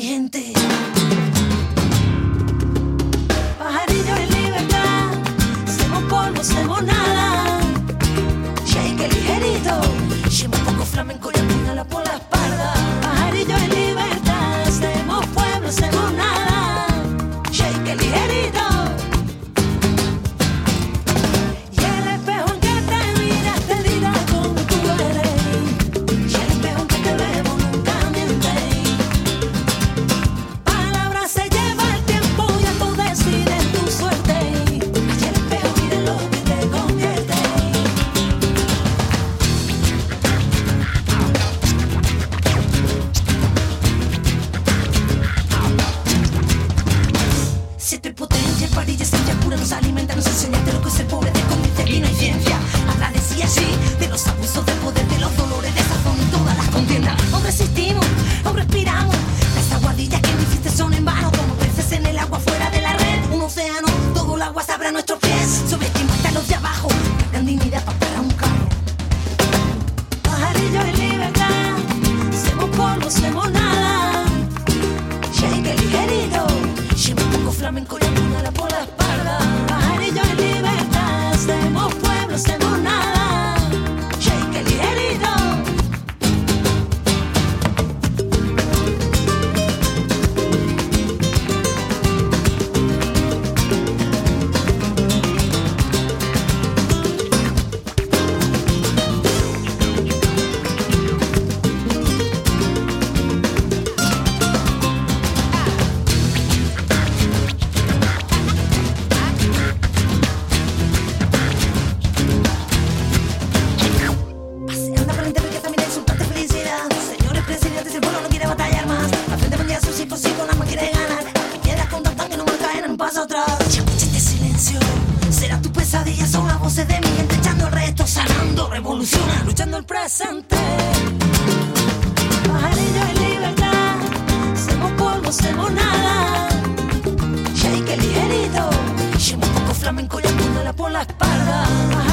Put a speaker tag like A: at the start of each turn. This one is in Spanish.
A: gente. Pajarillo en libertad, somos polvo, somos nada. Shake ligerito, lleva un poco flamenco y apuñala por la espalda. Pajarillo en libertad, somos pueblo, somos nada. Shake ligerito. Y el espejo en que te miras te dirá cómo tú eres. Y el espejo en que te vemos nunca miente. Palabras se lleva el tiempo y tú decides tu suerte. Y el espejo mira lo que te convierte. Siete potencia, parilla, esencia pura, nos alimenta, nos enseña de lo que es el pobre, de convence y no hay ciencia. Agradecía así de los abusos de poder, de los dolores de sazón y todas las contiendas. Aún resistimos, aún respiramos. Las aguadillas que no hiciste son en vano, como peces en el agua fuera de la red. Un océano, todo el agua sabrá a nuestros pies. Subestimaste a los de abajo, dan dignidad para parar un carro. Pajarillos en libertad, somos polvo, somos nada. Shake ligerito, lleva un poco flamenco y apuñala por la espalda. Pajarillo en libertad, somos pueblo, somos nada. Shake ligerito. Paseando por la internet que también es un parte de felicidad. Señores presidentes, el pueblo no quiere batallar más. La frente vendía a sus hijos y con más quiere ganar. Quieras con tanto que no me caen en un paso atrás. Escucha este silencio, será tu pesadilla. Son las voces de mi gente echando el resto, sanando, revoluciona, luchando el presente. Pajarillo en libertad, somos polvo, somos nada. Shake ligerito, lleva un poco flamenco y apuñala por la espalda.